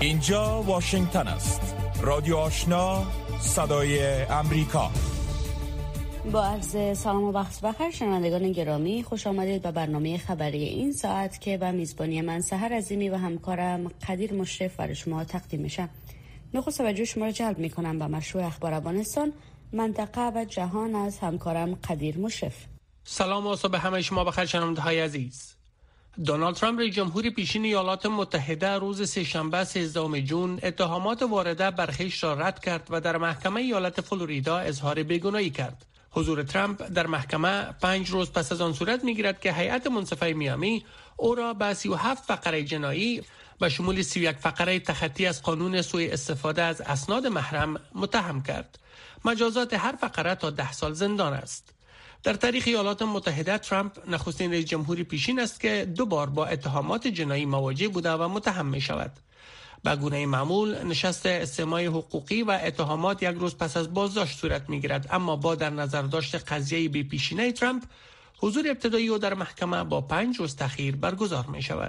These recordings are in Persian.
اینجا واشنگتن است. رادیو آشنا، صدای امریکا. با عرض سلام و وقت بخیر شنوندگان گرامی، خوش آمدید به برنامه خبری این ساعت که به میزبانی من سحر عظیمی و همکارم قدیر مشرف برای شما تقدیم میشه. نخست توجه شما را جلب میکنم به مشروع اخبار افغانستان، منطقه و جهان از همکارم قدیر مشرف. سلام و صبح همه شما بخیر شنونده‌های عزیز. دونالد ترامپ رئیس جمهور پیشین ایالات متحده روز سه‌شنبه 13 جون اتهامات وارده بر خویش را رد کرد و در محکمه ایالت فلوریدا اظهار بیگناهی کرد. حضور ترامپ در محکمه 5 روز پس از آن صورت می‌گیرد که هیئت منصفه میامی او را به 37 فقره جنایی به شمول 31 فقره تخطی از قانون سوء استفاده از اسناد محرم متهم کرد. مجازات هر فقره تا 10 سال زندان است. در تاریخ ایالات متحده ترامپ نخستین رئیس جمهوری پیشین است که 2 بار با اتهامات جنایی مواجه بوده و متهم می شود. به گونه معمول نشست استماع حقوقی و اتهامات 1 روز پس از بازداشت صورت می گیرد، اما با در نظر داشت قضیه بی پیشینه ترامپ حضور ابتدایی او در محکمه با 5 روز تأخیر برگزار می شود.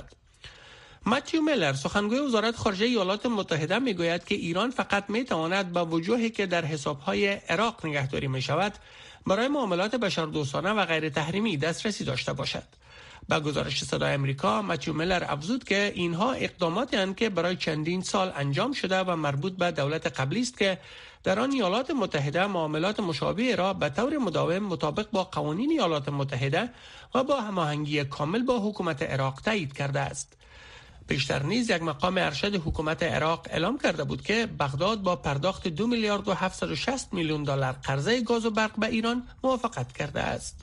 متیو میلر سخنگوی وزارت خارجه ایالات متحده می گوید که ایران فقط می تواند با وجوهی که در حسابهای عراق نگهداری می شود برای معاملات بشردوستانه و غیر تحریمی دسترسی داشته باشد. با گزارش صدای امریکا، متیو میلر افزود که اینها اقداماتی هستند که برای چندین سال انجام شده و مربوط به دولت قبلی است که در آن ایالات متحده معاملات مشابه را به طور مداوم مطابق با قوانین ایالات متحده و با هماهنگی کامل با حکومت عراق تایید کرده است. پیشتر نیز یک مقام ارشد حکومت عراق اعلام کرده بود که بغداد با پرداخت 2 میلیارد و 760 میلیون دلار قرضه گاز و برق به ایران موافقت کرده است.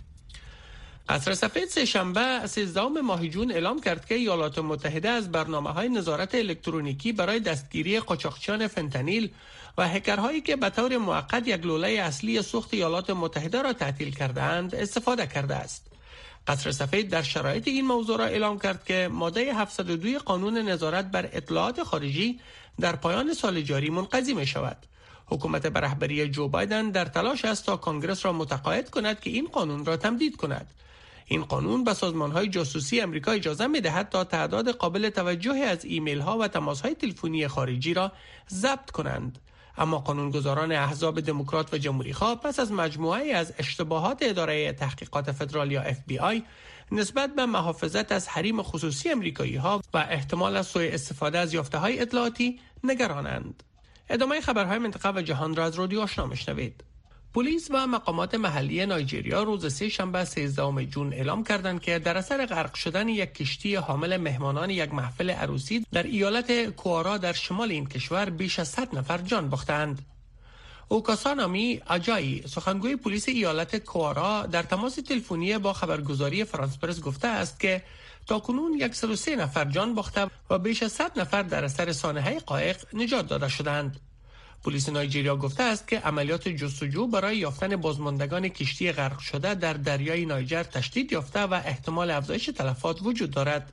قصر سفید سه‌شنبه 13 ماه جون اعلام کرد که ایالات متحده از برنامه‌های نظارت الکترونیکی برای دستگیری قاچاقچیان فنتانیل و هکرهایی که به طور موقت یک لوله اصلی سوخت ایالات متحده را تعطیل کرده‌اند استفاده کرده است. قصر سفید در شرایط این موضوع را اعلام کرد که ماده 702 قانون نظارت بر اطلاعات خارجی در پایان سال جاری منقضی می شود. حکومت به رهبری جو بایدن در تلاش است تا کنگرس را متقاعد کند که این قانون را تمدید کند. این قانون به سازمان‌های جاسوسی آمریکا اجازه می‌دهد تا تعداد قابل توجهی از ایمیل‌ها و تماس‌های تلفنی خارجی را ضبط کنند. اما قانونگذاران احزاب دموکرات و جمهوری‌خواه پس از مجموعه‌ای از اشتباهات اداره تحقیقات فدرال یا FBI نسبت به محافظت از حریم خصوصی آمریکایی‌ها و احتمال از سوء استفاده از یافته‌های اطلاعاتی نگرانند. ادامه خبرهای منطقه و جهان را از رادیو آشنا میشنوید. پلیس و مقامات محلی نایجریا روز سه‌شنبه 13 جون اعلام کردند که در اثر غرق شدن یک کشتی حامل مهمانان یک محفل عروسی در ایالت کوارا در شمال این کشور بیش از 100 نفر جان باختند. اوکاسانامی آجایی سخنگوی پلیس ایالت کوارا در تماس تلفنی با خبرگزاری فرانس پرس گفته است که تاکنون 103 نفر جان باخته و بیش از 100 نفر در اثر سانحه قایق نجات داده شدند. پلیس نایجریا گفته است که عملیات جستجو برای یافتن بازماندگان کشتی غرق شده در دریای نایجر تشدید یافته و احتمال افزایش تلفات وجود دارد.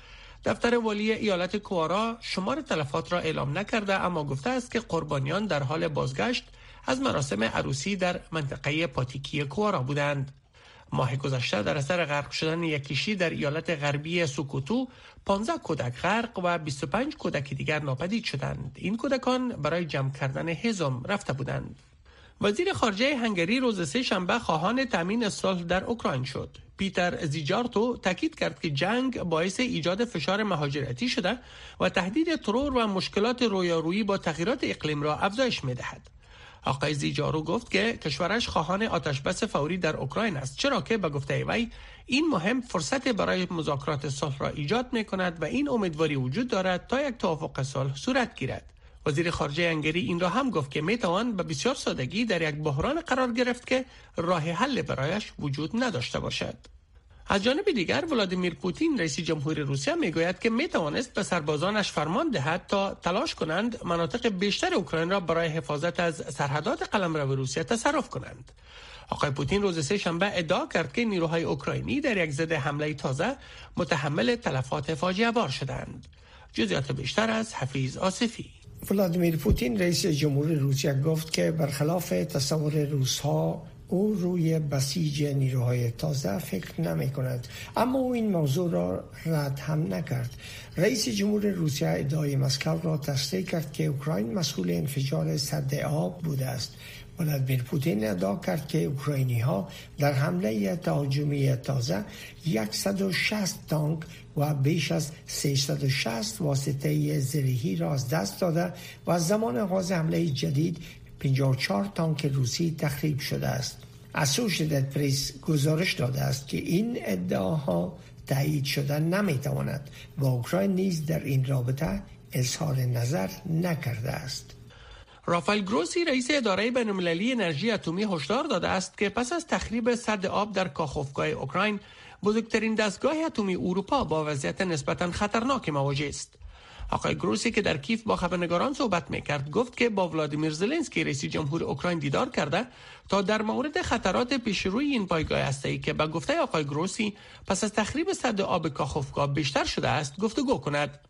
دفتر والی ایالت کوارا شمار تلفات را اعلام نکرده، اما گفته است که قربانیان در حال بازگشت از مراسم عروسی در منطقه پاتیکی کوارا بودند. ماه گذشته در اثر غرق شدن یک کشتی در ایالت غربی سوکوتو 15 کودک غرق و 25 کودک دیگر ناپدید شدند. این کودکان برای جمع کردن هیزم رفته بودند. وزیر خارجه هنگری روز سه‌شنبه خواهان تامین صلح در اوکراین شد. پیتر زیجارتو تاکید کرد که جنگ باعث ایجاد فشار مهاجرتی شده و تهدید ترور و مشکلات رویارویی با تغییرات اقلیم را افزایش می‌دهد. آقای زیجارو گفت که کشورش خواهان آتشبس فوری در اوکراین است، چرا که به گفته وی این مهم فرصت برای مذاکرات صلح را ایجاد می‌کند و این امیدواری وجود دارد تا یک توافق صلح صورت گیرد. وزیر خارجه هنگری این را هم گفت که میتوان به بسیار سادگی در یک بحران قرار گرفت که راه حل برایش وجود نداشته باشد. از جانب دیگر ولادیمیر پوتین رئیس جمهور روسیه میگوید که میتوانست به سربازانش فرمان دهد تا تلاش کنند مناطق بیشتر اوکراین را برای حفاظت از سرحدات قلمرو روسیه تصرف کنند. آقای پوتین روز سه‌شنبه ادعا کرد که نیروهای اوکراینی در یک ضد حمله تازه متحمل تلفات فاجعه بار شدند. جزئیات بیشتر از حفیظ آصفی. ولادیمیر پوتین رئیس جمهور روسیه گفت که برخلاف تصور روس‌ها او روی بسیج نیروهای تازه فکر نمی کند، اما او این موضوع را رد هم نکرد. رئیس جمهور روسیه ادعای مسکو را تصدیق کرد که اوکراین مسئول انفجار سد آب بوده است. ولادیمیر پوتین ادعا کرد که اوکراینی ها در حمله تهاجمی تازه 160 تانک و بیش از 360 واسطه زرهی را از دست داده و از زمان آغاز حمله جدید 54 تانک روسی تخریب شده است. اسوشیتد پرس گزارش داده است که این ادعاها تایید شده نمیتواند و اوکراین نیز در این رابطه اظهار نظر نکرده است. رافائل گروسی رئیس اداره بین‌المللی انرژی اتمی هشدار داده است که پس از تخریب سد آب در کاخوفکای اوکراین، بزرگترین دستگاه اتمی اروپا با وضعیت نسبتاً خطرناک مواجه است. آقای گروسی که در کیف با خبرنگاران صحبت می‌کرد گفت که با ولادیمیر زلنسکی رئیس جمهور اوکراین دیدار کرده تا در مورد خطرات پیشروی این پایگاه هسته‌ای که به گفته آقای گروسی پس از تخریب سد آب کاخوفکا بیشتر شده است گفتگو کند.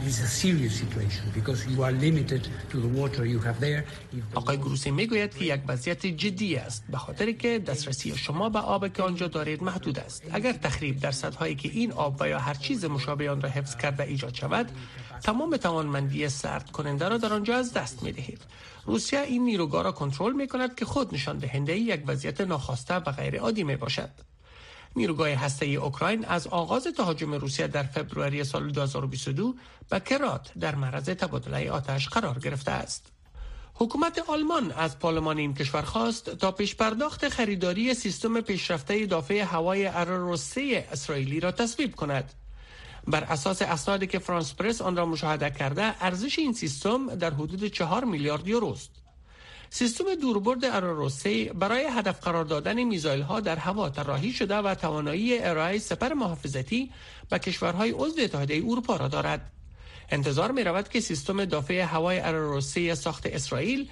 آقای گروسی میگوید که یک وضعیت جدی است به خاطر که دسترسی شما به آب که آنجا دارید محدود است. اگر تخریب در سدهایی که این آب و یا هر چیز مشابه آن را حفظ کرده ایجاد شود، تمام توانمندی سرد کننده را در آنجا از دست می دهید. روسیه این نیروگاه را کنترل می کند که خود نشان دهنده یک وضعیت ناخواسته و غیر عادی می باشد. نیروگاه هسته‌ای اوکراین از آغاز تهاجم روسیه در فبروری سال 2022 به کرات در معرض تبادله آتش قرار گرفته است. حکومت آلمان از پارلمان این کشور خواست تا پیش پرداخت خریداری سیستم پیشرفته دافع هوای آراروس 3 اسرائیلی را تصویب کند. بر اساس اسنادی که فرانس پرس آن را مشاهده کرده، ارزش این سیستم در حدود 4 میلیارد یورو است. سیستم دوربرد آراروس 3 برای هدف قرار دادن میزایل ها در هوا طراحی شده و توانایی ارائه سپر محافظتی به کشورهای عضو اتحادیه اروپا را دارد. انتظار می رود که سیستم دافع هوای آراروس 3 ساخت اسرائیل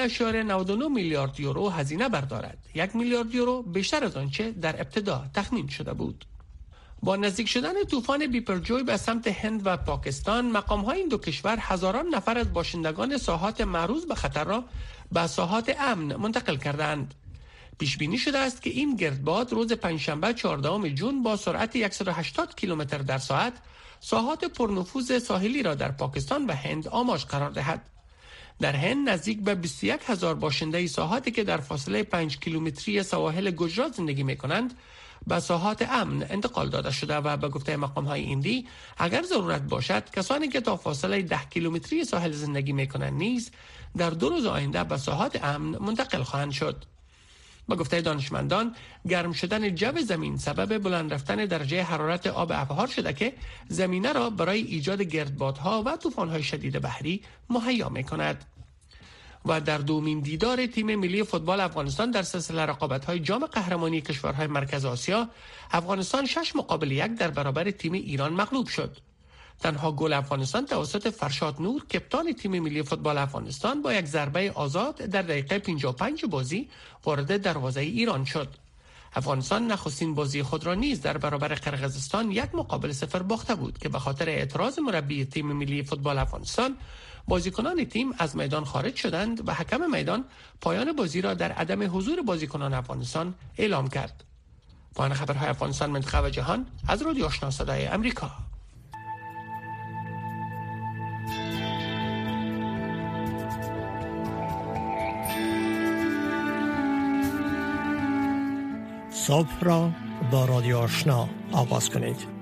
3.99 میلیارد یورو هزینه بردارد. 1 میلیارد یورو بیشتر از آنچه در ابتدا تخمین شده بود. با نزدیک شدن طوفان بیپرجوی به سمت هند و پاکستان، مقام‌های این دو کشور هزاران نفر از باشندگان ساحات معرض به خطر را به ساحات امن منتقل کردند. پیش بینی شده است که این گردباد روز پنجشنبه 14 جون با سرعت 180 کیلومتر در ساعت ساحات پرنفوذ ساحلی را در پاکستان و هند آماج قرار دهد. در هند نزدیک به 21,000 باشنده ساحاتی که در فاصله 5 کیلومتری سواحل گجرات زندگی می‌کنند به ساحات امن انتقال داده شده و به گفته مقام‌های هندی اگر ضرورت باشد کسانی که تا فاصله 10 کیلومتری ساحل زندگی می‌کنند نیز در 2 روز آینده به ساحات امن منتقل خواهند شد. به گفته دانشمندان گرم شدن جو زمین سبب بلند رفتن درجه حرارت آب ابحار شده که زمینه را برای ایجاد گردبادها و طوفان‌های شدید بحری مهیا می‌کند. و در دومین دیدار تیم ملی فوتبال افغانستان در سلسله رقابت‌های جام قهرمانی کشورهای مرکز آسیا، افغانستان 6-1 در برابر تیم ایران مغلوب شد. تنها گل افغانستان توسط فرشاد نور کپتان تیم ملی فوتبال افغانستان با یک ضربه آزاد در دقیقه 55 بازی وارد دروازه ایران شد. افغانستان نخستین بازی خود را نیز در برابر قرقیزستان 1-0 باخته بود که به خاطر اعتراض مربی تیم ملی فوتبال افغانستان بازیکنان تیم از میدان خارج شدند و حکم میدان پایان بازی را در عدم حضور بازیکنان افغانستان اعلام کرد. پایان خبرهای افغانستان، منطقه و جهان از رادیو آشنا صدای امریکا. صبح را با رادیو آشنا آغاز کنید.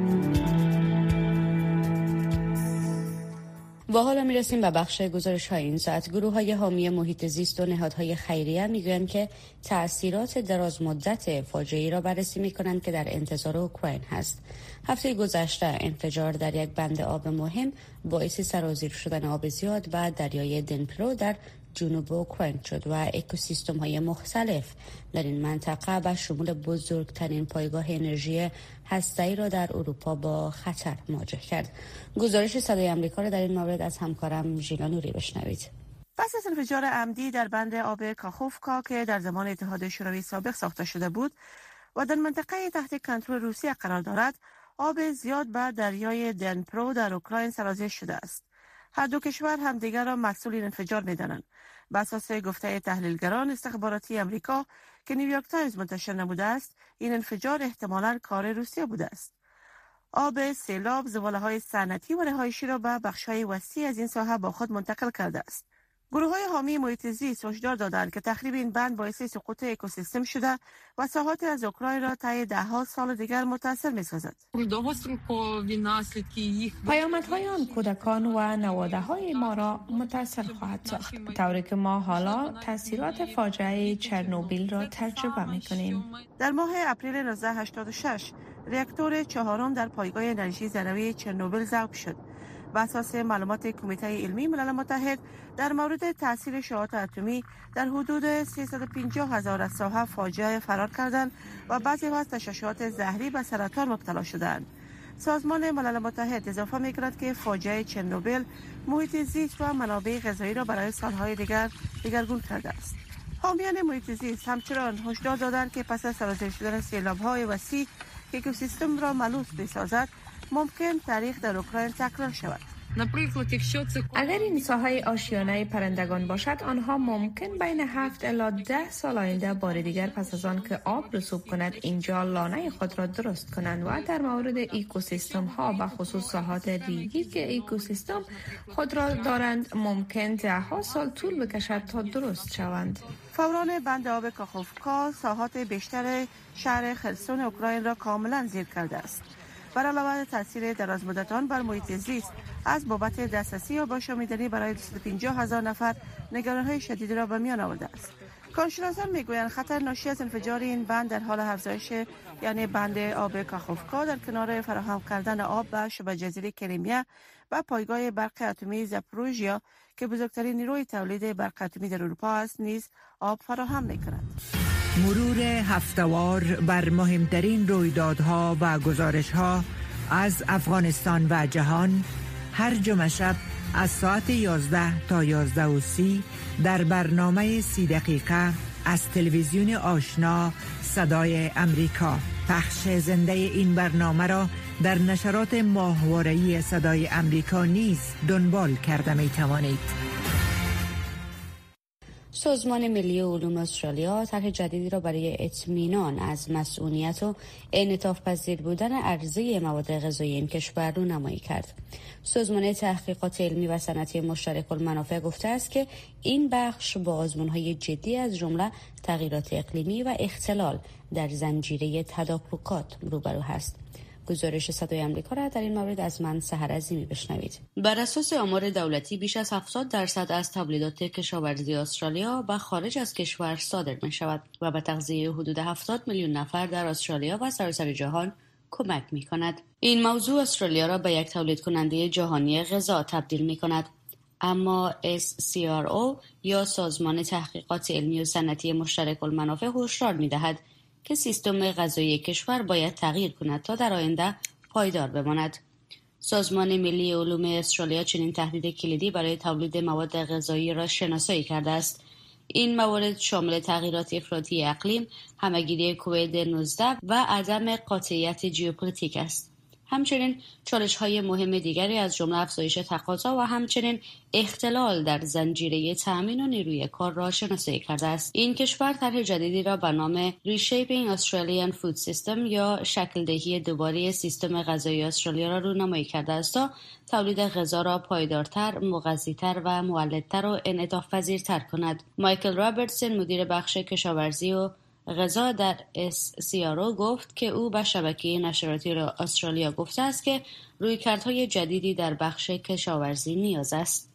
و حالا میرسیم به بخش گزارش های این ساعت. گروه های حامی محیط زیست و نهادهای خیریه میگویند که تأثیرات دراز مدت فاجعه‌ای را بررسی میکنند که در انتظار اوکراین هست. هفته گذشته انفجار در یک بند آب مهم باعث سرازیر شدن آب زیاد و دریای دنپرو در جنوب اوکراین شد و اکوسیستم های مختلف در این منطقه به شمول بزرگترین پایگاه انرژی هسته‌ای را در اروپا با خطر مواجه کرد. گزارش صدای آمریکا را در این مورد از همکارم ژیلا نوری بشنوید. پس از انفجار عمدی در بند آب کاخوفکا که در زمان اتحاد شوروی سابق ساخته شده بود و در منطقه تحت کنترل روسیه قرار دارد، آب زیاد به دریای دنپرو در اوکراین سرازیر شده است. هر دو کشور همدیگر را مسئول این انفجار می‌دانند. بر اساس گفته تحلیلگران استخباراتی امریکا که نیویورک تایمز منتشر نموده است، این انفجار احتمالاً کار روسیه بوده است. آب سیلاب زباله‌های صنعتی و رهایشی را به بخش‌های وسیع از این ساحه با خود منتقل کرده است. گروه‌های حامی محیط زیست هشدار دادند که تخریب این بند باعث سقوط اکوسیستم شده و ساحات از اوکراین را طی ده‌ها سال دیگر متاثر می‌سازد. پیامدهای آن کودکان و نواده‌های ما را متاثر خواهد ساخت، طوری که ما حالا تاثیرات فاجعه چرنوبیل را تجربه می‌کنیم. در ماه اپریل 1986 راکتور چهارم در پایگاه انرژی ذره‌ای چرنوبیل ضبط شد. بر اساس معلومات کمیته علمی ملل متحد در مورد تاثیر شعاعات اتمی در حدود 350,000 از ساحه فاجعه فرار کردند و بعضی از تشعشعات زهری به سرطان مبتلا شدند. سازمان ملل متحد اضافه می‌کند که فاجعه چرنوبیل محیط زیست و منابع غذایی را برای سالهای دیگر دگرگون کرده است. حامیان محیط زیست همچنان هشدار دادند که پس از سرازیر شدن سیلاب‌های وسیع که اکوسیستم را ملوث بسازد، ممکن تاریخ در اوکراین تکرار شود. اگر این ساحه آشیانه پرندگان باشد، آنها ممکن بین 7 الی 10 سال آینده بار دیگر پس از آن که آب رسوب کند اینجا لانه خود را درست کنند و در مورد اکوسیستم ها و خصوص ساحات ریگی که اکوسیستم خود را دارند ممکن 10 سال طول بکشد تا درست شوند. فوران بند آب کاخوفکا ساحات بیشتر شهر خرسون اوکراین را کاملا زیر کرده است. بر علاوه تاثیر درازمدتان بر محیط زیست از بابت دسترسی آب آشامیدنی برای 250,000 نفر نگرانی‌های شدید را به میان آورده است. کارشناسان میگویند خطر ناشی از انفجار این بند در حال افزایش، یعنی بند آب کاخوفکا در کنار فراهم کردن آب به شبه جزیره کریمیا و پایگاه برق اتمی زاپوریژیا که بزرگترین نیروی تولید برق اتمی در اروپا است نیز آب فراهم می‌کند. مرور هفته‌وار بر مهمترین رویدادها و گزارش‌ها از افغانستان و جهان هر جمعه شب از ساعت 11 تا 11:30 در برنامه 30 دقیقه از تلویزیون آشنا صدای امریکا. پخش زنده این برنامه را در نشرات ماهواره‌ای صدای امریکا نیز دنبال کرده می توانید. سازمان ملی علوم استرالیا طرح جدیدی را برای اطمینان از مسئولیت و انعطاف پذیر بودن عرضه مواد غذایی این کشور رونمایی کرد. سازمان تحقیقات علمی و صنعتی مشترک المنافع گفته است که این بخش با آزمون‌های جدی از جمله تغییرات اقلیمی و اختلال در زنجیره تدارکات روبرو است. گزارش صدای آمریکا را در این مورد از من سحر عظیمی بشنوید. بر اساس آمار دولتی بیش از 70% از تولیدات کشاورزی استرالیا به خارج از کشور صادر می شود و به تغذیه حدود 70 میلیون نفر در استرالیا و سراسر جهان کمک می کند. این موضوع استرالیا را به یک تولید کننده جهانی غذا تبدیل می کند. اما SCRO یا سازمان تحقیقات علمی و صنعتی مشترک المنافع هشدار می دهد که سیستم غذایی کشور باید تغییر کند تا در آینده پایدار بماند. سازمان ملی علوم استرالیا چنین تهدید کلیدی برای تولید مواد غذایی را شناسایی کرده است. این موارد شامل تغییرات افراطی اقلیم، همه‌گیری کووید 19 و عدم قاطعیت ژئوپلیتیک است. همچنین چالش‌های مهم دیگری از جمله افزایش تقاضا و همچنین اختلال در زنجیره تأمین و نیروی کار را شناسایی کرده است. این کشور طرح جدیدی را به نام Reshaping Australian Food System یا شکل دهی دوباره سیستم غذایی استرالیا را رونمایی کرده است تا تولید غذا را پایدارتر، مغذی‌تر و مولدتر و انعطاف‌پذیرتر کند. مایکل رابرتسون مدیر بخش کشاورزی و غذا در SCRO گفت که او به شبکه نشراتی استرالیا گفته است که رویکردهای جدیدی در بخش کشاورزی نیاز است.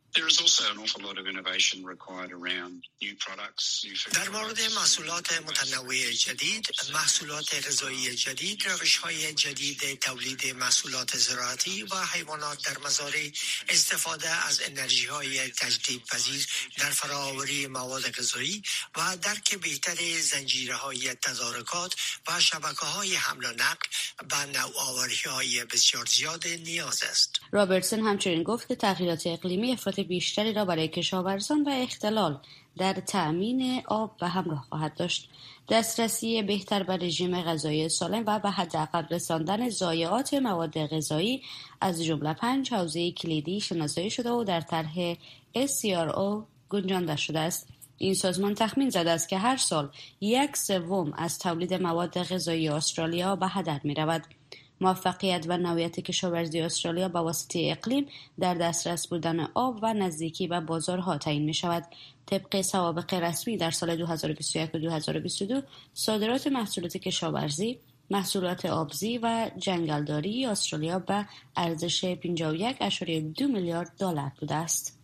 در مورد محصولات متنوع جدید، محصولات غذایی جدید، روش‌های جدید تولید محصولات زراعتی و حیوانات در مزارع، استفاده از انرژی‌های تجدیدپذیر در فراآوری مواد غذایی و درک بهتر زنجیره‌های تدارکات و شبکه‌های حمل و نقل به نوآوری‌های بسیار زیاد نیاز است. رابرتسون همچنین گفت که تغییرات اقلیمی افراط بیشتری را برای کشاورزان و اختلال در تأمین آب به همراه خواهد داشت. دسترسی بهتر به رژیم غذایی سالم و به حداقل رساندن ضایعات مواد غذایی از جمله 5 حوزه کلیدی شناسایی شده و در طرح SCRO گنجانده شده است. این سازمان تخمین زده است که هر سال 1/3 از تولید مواد غذایی استرالیا به هدر می رود. موفقیت و نوعیت کشاورزی استرالیا با واسطه اقلیم در دسترس بودن آب و نزدیکی به بازارها تعیین می شود. طبق سوابق رسمی در سال 2021 و 2022 صادرات محصولات کشاورزی، محصولات آبزی و جنگلداری استرالیا به ارزش 51.2 میلیارد دلار بوده است.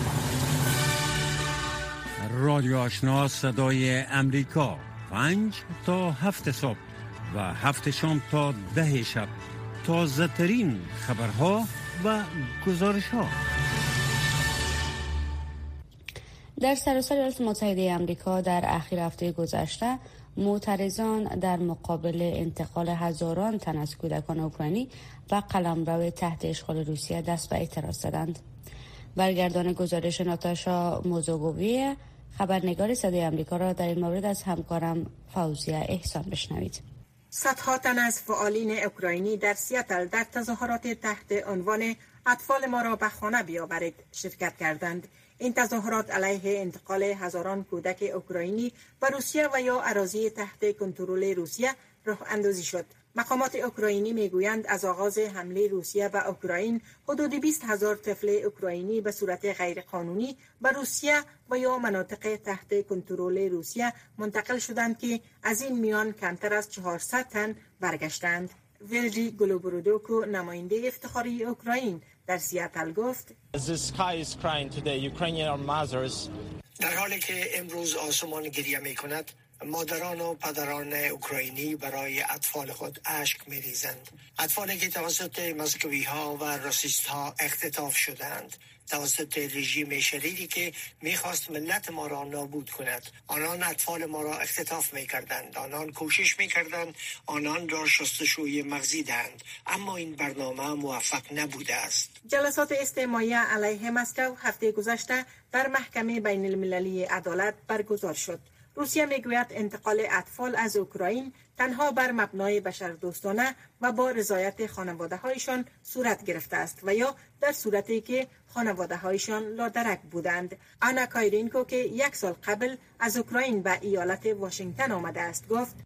رادیو آشنا صدای امریکا 5 تا 7 صبح و 7 شام تا 10 شب تازه ترین خبرها و گزارش ها. در سراسر ایالات متحده آمریکا در اخیر هفته گذشته معترضان در مقابل انتقال هزاران تن از کودکان اوکراینی و قلمرو تحت اشغال روسیه دست به اعتراض زدند. برگردان گزارش ناتاشا موزوگووی خبرنگار صدای آمریکا را در این مورد از همکارم فوزیه احسان بشنوید. صدها تن از فعالین اوکراینی در سیاتل در تظاهرات تحت عنوان اطفال ما را به خانه بیاورید شرکت کردند. این تظاهرات علیه انتقال هزاران کودک اوکراینی به روسیه و یا اراضی تحت کنترل روسیه راه اندازی شد. مقامات اوکراینی میگویند از آغاز حمله روسیه به اوکراین حدود 20,000 طفل اوکراینی به صورت غیرقانونی به روسیه و یا مناطق تحت کنترل روسیه منتقل شدند که از این میان کمتر از 400 تن برگشتند. ویلجی گلوبرودوکو نماینده افتخاری اوکراین در سیاتل گفت در حالی که امروز آسمان گریه می کند، مادران و پدران اوکراینی برای اطفال خود اشک می ریزند. اطفالی که توسط مسکوی ها و راسیست ها اختطاف شدند، توسط رژیم شریری که میخواست ملت ما را نابود کند. آنان اطفال ما را اختطاف میکردند، آنان کوشش میکردند آنان را شستشوی مغزی دهند، اما این برنامه موفق نبوده است. جلسات استماعی علیه مسکو هفته گذشته در محکمه بین المللی عدالت برگزار شد. روسیه میگوید انتقال اطفال از اوکراین تنها بر مبنای بشردوستانه و با رضایت خانواده هایشان صورت گرفته است و یا در صورتی که خانواده هایشان لادرک بودند. آنا کایرینکو که 1 سال قبل از اوکراین به ایالت واشنگتن آمده است گفت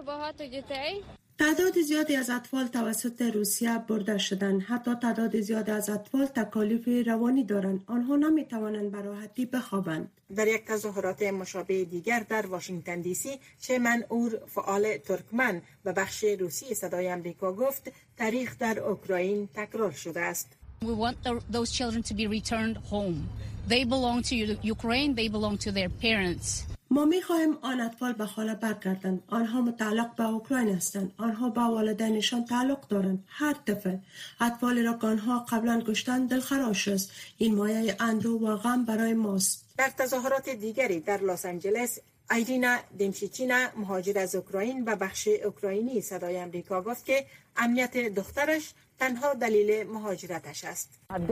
تعداد زیادی از اطفال توسط روسیه برده شدند. حتی تعداد زیادی از اطفال تکالیف روانی دارند. آنها نمی توانند به راحتی بخوابند. در یک تظاهرات مشابه دیگر در واشنگتن دی سی، شیمن اور فعال ترکمن به بخش روسی صدای آمریکا گفت تاریخ در اوکراین تکرار شده است. We want those children to be returned home. They belong to Ukraine. They belong to their parents. ما می‌خواهیم آن اطفال به خانه برگردند. آنها متعلق به اوکراین هستند. آنها به والدینشان تعلق دارند. هر طفل اطفالی را که آنها قبلا کشتند دلخراش است. این مایه اندوه و غم برای ماست. در تظاهرات دیگری در لس آنجلس، ایرینا دمشیچینا مهاجر از اوکراین به بخش اوکراینی صدای آمریکا گفت که امنیت دخترش تنها دلیل مهاجرتش است.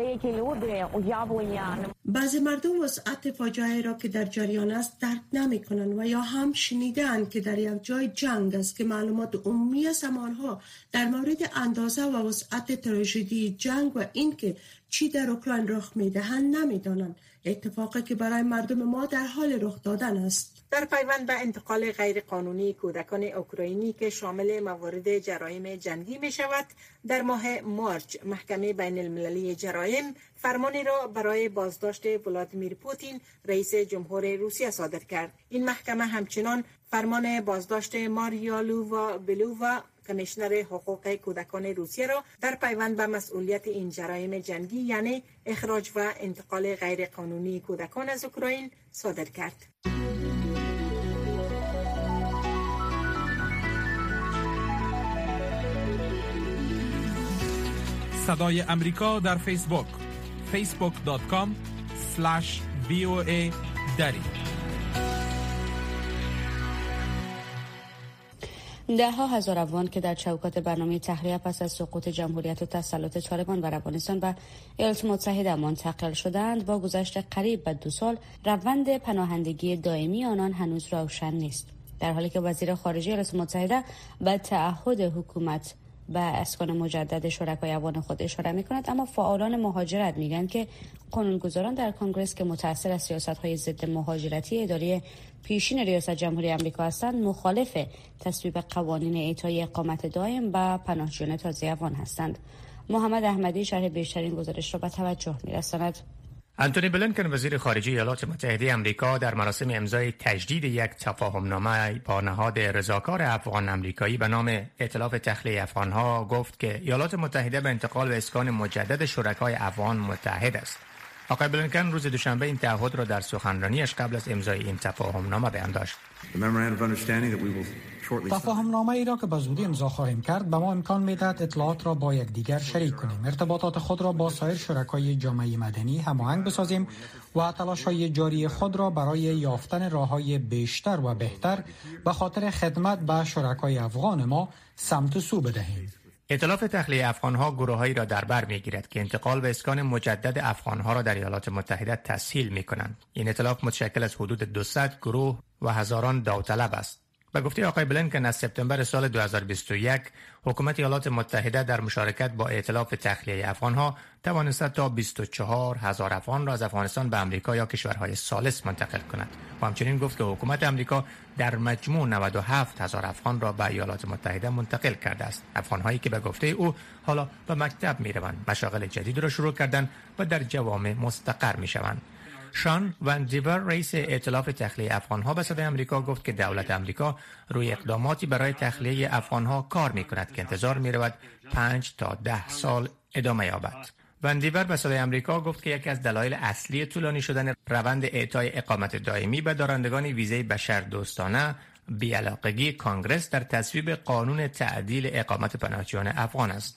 بعضی مردم وضعیت فاجعه را که در جریان است درک نمی کنند و یا هم شنیدند که در یک جای جنگ است که معلومات عمومی از آنها در مورد اندازه و وضعیت تراژدی جنگ و اینکه چی در اوکراین رخ می‌دهند نمی‌دانند. اتفاقی که برای مردم ما در حال رخ دادن است. در پیوند به انتقال غیرقانونی کودکان اوکراینی که شامل موارد جرایم جنگی می شود، در ماه مارچ محکمه بین المللی جرایم فرمانی را برای بازداشت ولادیمیر پوتین رئیس جمهور روسیه صادر کرد. این محکمه همچنان فرمان بازداشت ماریا بلووا کمیشنر حقوق کودکان روسیه را در پیوند به مسئولیت این جرایم جنگی یعنی اخراج و انتقال غیرقانونی کودکان از اوکراین صادر کرد. صدای امریکا در فیسبوک facebook.com/VOA دری. ده ها هزار افغان که در چوکات برنامه تخلیه پس از سقوط جمهوریت و تسلط طالبان بر افغانستان به ایالات متحده منتقل شدند، با گذشت قریب به 2 سال روند پناهندگی دائمی آنان هنوز روشن نیست. در حالی که وزیر خارجه ایالات متحده به تعهد حکومت به اسکان مجدد شرکای افغان خود اشاره می‌کند، اما فعالان مهاجرت میگن که قانونگذاران در کنگره که متأثر از سیاست‌های ضد مهاجرتی اداره پیشین ریاست جمهوری آمریکا هستند، مخالف تصویب قوانین اعطای اقامت دائم به پناهجویان تازه افغان هستند. محمد احمدی شرح بیشترین گزارش را به توجه می‌رساند. انتونی بلینکن وزیر خارجه ایالات متحده آمریکا در مراسم امضای تجدید یک تفاهمنامه با نهاد رضاکار افغان آمریکایی به نام ائتلاف تخلیه افغانها گفت که ایالات متحده به انتقال و اسکان مجدد شرکای افغان متحد است. آقای بلینکن روز دوشنبه این تعهد را در سخنرانیش قبل از امضای این تفاهمنامه بیان داشت. تفاهمنامه ای را که به زودی امضا خواهیم کرد به ما امکان می‌دهد اطلاعات را با یکدیگر شریک کنیم، ارتباطات خود را با سایر شرکای جامعه مدنی هماهنگ بسازیم و تلاش‌های جاری خود را برای یافتن راه‌های بیشتر و بهتر به خاطر خدمت به شرکای افغان ما سمت و سو بدهیم. ائتلاف تخلیه افغانها گروهایی را در بر می‌گیرد که انتقال و اسکان مجدد افغانها را در ایالات متحده تسهیل می‌کنند. این ائتلاف متشکل از حدود 200 گروه و هزاران داوطلب است. به گفته آقای بلینکن از سپتامبر سال 2021 حکومت ایالات متحده در مشارکت با ائتلاف تخلیه افغانها توانسته تا 24,000 افغان را از افغانستان به آمریکا یا کشورهای ثالث منتقل کند. و همچنین گفت که حکومت آمریکا در مجموع 97,000 افغان را به ایالات متحده منتقل کرده است. افغان‌هایی که به گفته او حالا به مکتب می‌روند، مشاغل جدید را شروع کردند و در جوامع مستقر می‌شوند. شان وندیور رئیس ائتلاف تخلیه افغانها به صدای آمریکا گفت که دولت آمریکا روی اقداماتی برای تخلیه افغانها کار می‌کند که انتظار می‌رود 5 تا 10 سال ادامه یابد. وندیور به صدای آمریکا گفت که یکی از دلایل اصلی طولانی شدن روند اعطای اقامت دائمی به دارندگان ویزه بشردوستانه بی‌علاقگی کانگرس در تصویب قانون تعدیل اقامت پناهجویان افغان است.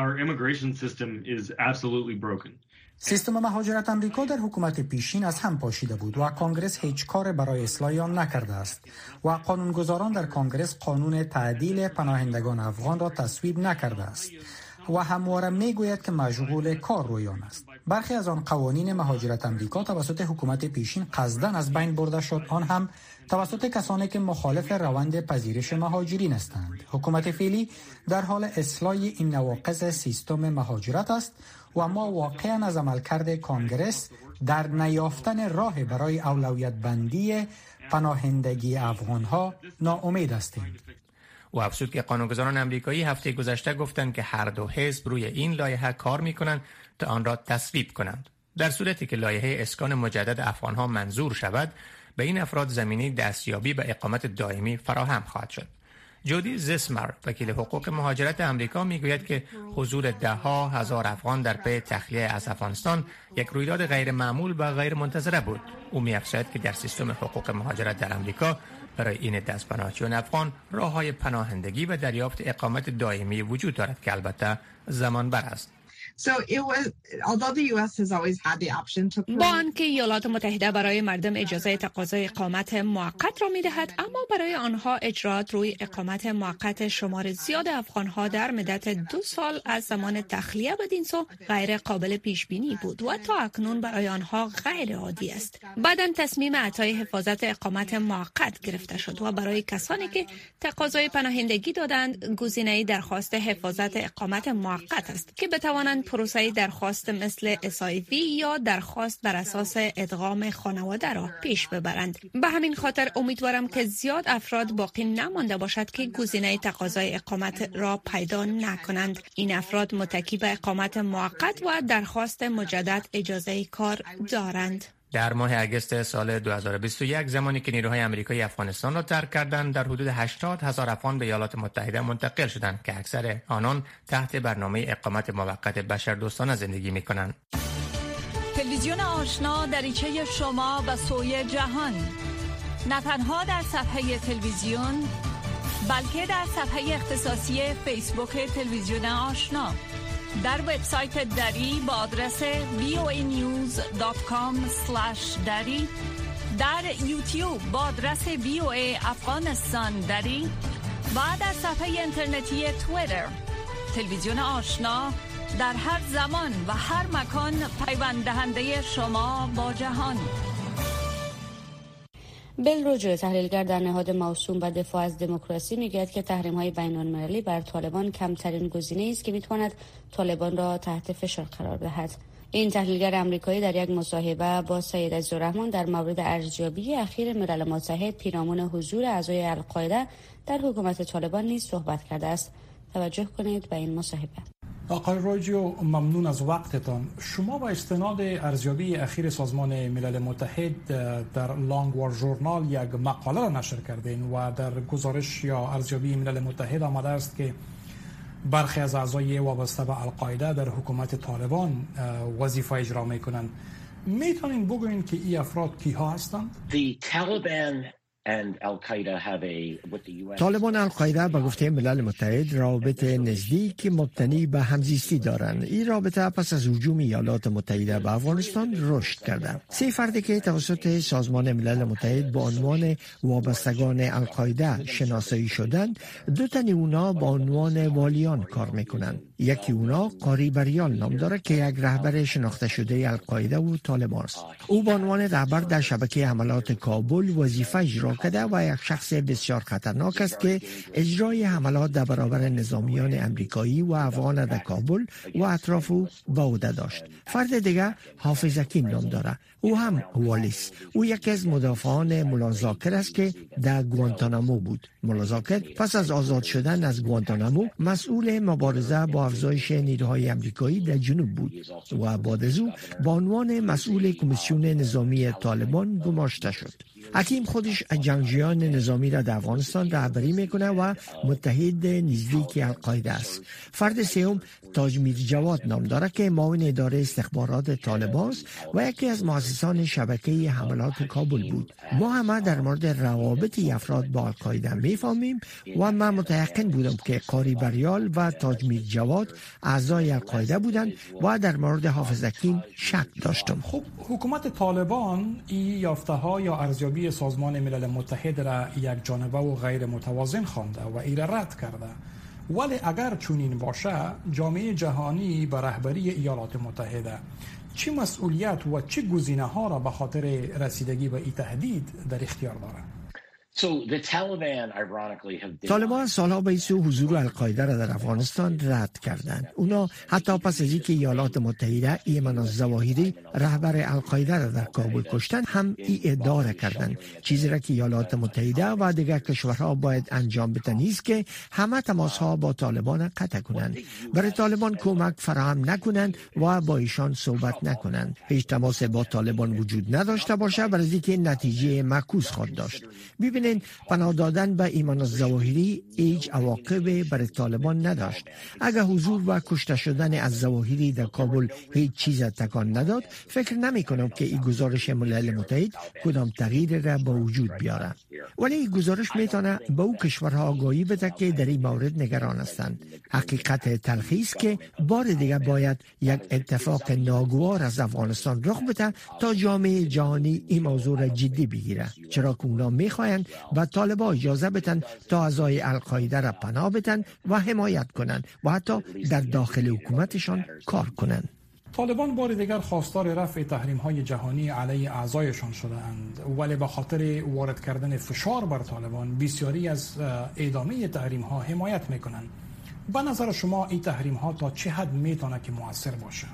سیستم مهاجرت آمریکا در حکومت پیشین از هم پاشیده بود و کانگرس هیچ کار برای اصلاح آن نکرده است و قانونگذاران در کانگرس قانون تعدیل پناهندگان افغان را تصویب نکرده است و همواره میگوید که مشغول کار روی آن است. برخی از آن قوانین مهاجرت آمریکا توسط حکومت پیشین قصداً از بین برده شد، آن هم توسط کسانی که مخالف روند پذیرش مهاجرین هستند. حکومت فعلی در حال اصلاح این نواقص سیستم مهاجرت است و ما واقعاً از عملکرد کانگرس در نیافتن راه برای اولویت بندی پناهندگی افغانها ناامید هستیم. و افزود که قانونگذاران آمریکایی هفته گذشته گفتند که هر دو حزب روی این لایحه کار می‌کنند تا آن را تصویب کنند. در صورتی که لایحه اسکان مجدد افغانها منظور شود، به این افراد زمینه دستیابی به اقامت دائمی فراهم خواهد شد. جودی زیسمر، وکیل حقوق مهاجرت آمریکا، میگوید که حضور ده‌ها هزار افغان در پی تخلیه از افغانستان یک رویداد غیر معمول و غیر منتظره بود. او می‌افزاید که در سیستم حقوق مهاجرت در آمریکا برای این دست پناهجویان افغان راه‌های پناهندگی و دریافت اقامت دائمی وجود دارد که البته زمان بر است. با آنکه ایالات متحده برای مردم اجازه تقاضای اقامت موقت را می‌دهد، اما برای آنها اجرات روی اقامت موقت شمار زیاد افغان‌ها در مدت 2 سال از زمان تخلیه بدین سو غیر قابل پیش بینی بود و تا اکنون برای آنها غیر عادی است. بعداً تصمیم اعطای حفاظت اقامت موقت گرفته شد و برای کسانی که تقاضای پناهندگی دادند گزینه درخواست حفاظت اقامت موقت است که بتوانند پروسه درخواست مثل SIV یا درخواست بر اساس ادغام خانواده را پیش ببرند. به همین خاطر امیدوارم که زیاد افراد باقی نمانده باشد که گزینه تقاضای اقامت را پیدا نکنند. این افراد متکی به اقامت موقت و درخواست مجدد اجازه کار دارند. در ماه اگست سال 2021 زمانی که نیروهای آمریکایی افغانستان را ترک کردند، در حدود 80,000 افغان به ایالات متحده منتقل شدند که اکثر آنان تحت برنامه اقامت موقت بشردوستانه زندگی می‌کنند. تلویزیون آشنا دریچه شما به سوی جهان، نه تنها در صفحه تلویزیون بلکه در صفحه اختصاصی فیسبوک تلویزیون آشنا، در وبسایت دری با آدرس voanews.com/dari، در یوتیوب با آدرس VOA افغانستان دری و در صفحه اینترنتی توییتر. تلویزیون آشنا در هر زمان و هر مکان پیوند دهنده شما با جهان. بل روجر، تحلیلگر در نهاد موسوم به دفاع از دموکراسی، میگوید که تحریم‌های بین‌المللی بر طالبان کمترین گزینه‌ای است که میتواند طالبان را تحت فشار قرار دهد. این تحلیلگر آمریکایی در یک مصاحبه با سید عزیزالرحمن در مورد ارزیابی اخیر ملل متحد پیرامون حضور اعضای القاعده در حکومت طالبان نیز صحبت کرده است. توجه کنید به این مصاحبه. آقای روجو، ممنون از وقتتان. شما با استناد ارزیابی اخیر سازمان ملل متحد در لانگ وار ژورنال یک مقاله را نشر کردین و در گزارش یا ارزیابی ملل متحد آمده است که برخی از اعضای وابسته به القاعده در حکومت طالبان وظیفه اجرا میکنند. میتونین بگوین که این افراد کیها هستند؟ طالبان القاعده به گفته ملل متحد رابطه نزدیک مبتنی به همزیستی دارند. این رابطه پس از هجوم ایالات متحده به افغانستان رشد کرده. 3 فردی که توسط سازمان ملل متحد با عنوان وابستگان القاعده شناسایی شدند، 2 تن اونا با عنوان والیان کار میکنند. یکی اونا قاری بریال نام داره که یک رهبر شناخته شده القاعده و طالبان است. او با عنوان رهبر در شبکه حملات کابل وظیفه اجرا کرده و یک شخص بسیار خطرناک است که اجرای حملات در برابر نظامیان امریکایی و افغان در کابل و اطراف او به عهده داشت. فرد دیگر حافظ حکیم نام داره. او هم والیس. او یکی از مدافعان ملاذاکر است که در گوانتانامو بود. ملاذاکر پس از آزاد شدن از گوانتانامو مسئول مبارزه با افزایش نیروهای امریکایی در جنوب بود و بعد از او به عنوان مسئول کمیسیون نظامی طالبان گماشته شد. حکیم خودش جنگجویان نظامی را در افغانستان رهبری میکنه و متحد نزدیک القاعده است. فرد سوم تاج میرجواد نام داره که معاون اداره استخبارات طالبان است و یکی از مؤسسان شبکه حملات کابل بود. ما همه در مورد روابط افراد با القاعده میفهمیم و من متيقن بودم که قاری بریال و تاج میرجواد اعضای القاعده بودند و در مورد حافظ حکیم شک داشتم. خب حکومت طالبان این یافته‌ها یا ارزیابی سازمان ملل متحد را یک جانبه و غیر متوازن خوانده و این را رد کرده. ولی اگر چنین باشه، جامعه جهانی به رهبری ایالات متحده چه مسئولیت و چه گزینه‌ها را به خاطر رسیدگی به این تهدید در اختیار دارد؟ طالبان سالها بیس حضور القاعده را در افغانستان رد کردند. اونا حتی پس از اینکه ایالات متحده ایمن الظواهری رهبر القاعده را در کابل کشتند هم این ادعا را کردند، چیزی را که ایالات متحده و دیگر کشورها باید انجام بدهند است که همه تماسها با طالبان قطع کنند، برای طالبان کمک فراهم نکنند و با ایشان صحبت نکنند. هیچ تماس با طالبان وجود نداشته باشه برای اینکه نتیجه معکوس خود داشت. ببینید پناه دادن به ایمان الظواهری هیچ عواقب برای طالبان نداشت. اگر حضور و کشته شدن از ظواهری در کابل هیچ چیز تکان نداد، فکر نمی کنم که این گزارش ملل متحد کدام تغییر را با وجود بیاره. ولی این گزارش میتونه به او کشورها آگاهی بده که در این مورد نگران هستند. حقیقت تلخی است که بار دیگر باید یک اتفاق ناگوار از افغانستان رخ بده تا جامعه جهانی این موضوع را جدی بگیره، چرا که اونا میخواهند و طالبان اجازه بدن تا اعضای القاعده را پناه بدن و حمایت کنند و حتی در داخل حکومتشان کار کنند. طالبان بار دیگر خواستار رفع تحریم‌های جهانی علیه اعضایشان شده‌اند، ولی به خاطر وارد کردن فشار بر طالبان بسیاری از ادامه تحریم‌ها حمایت می‌کنند. به نظر شما این تحریم‌ها تا چه حد میتونه که مؤثر باشه؟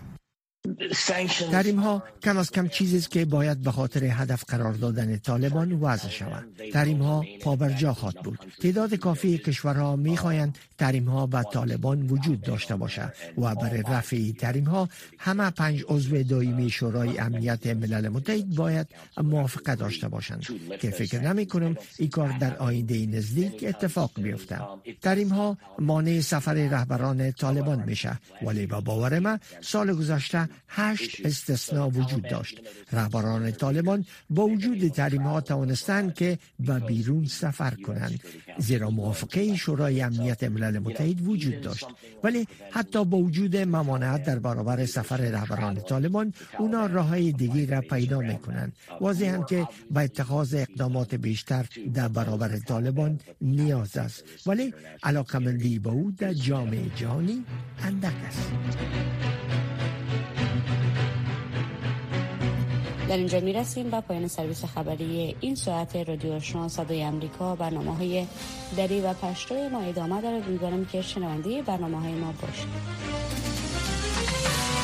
تحریم ها کم از کم چیزی است که باید به خاطر هدف قرار دادن طالبان وضع شود. تحریم ها پابرجا خواهد بود. تعداد کافی کشورها میخواهند تحریم ها به طالبان وجود داشته باشد و برای رفع تحریم ها همه 5 عضو دائمی شورای امنیت ملل متحد باید موافقه داشته باشند که فکر نمی کنم این کار در آینده نزدیک اتفاق بیفته. تحریم ها مانع سفر رهبران طالبان میشه، ولی با باور من سال گذشته 8 استثناء وجود داشت. رهبران طالبان با وجود تحریم ها توانستند که به بیرون سفر کنند، زیرا موافقه شورای امنیت ملل متحد وجود داشت. ولی حتی با وجود ممانعت در برابر سفر رهبران طالبان، اونا راههای دیگری را پیدا میکنند. واضحاً که به اتخاذ اقدامات بیشتر در برابر طالبان نیاز است، ولی علاقه‌مندی به او در جامعه جهانی اندک است. در اینجا میرسیم به پایان سرویس خبری این ساعت رادیو آشنا صدای آمریکا. برنامه‌های دری و پشتوی ما ادامه دارد. امیدوارم که شنونده برنامه‌های ما باشید.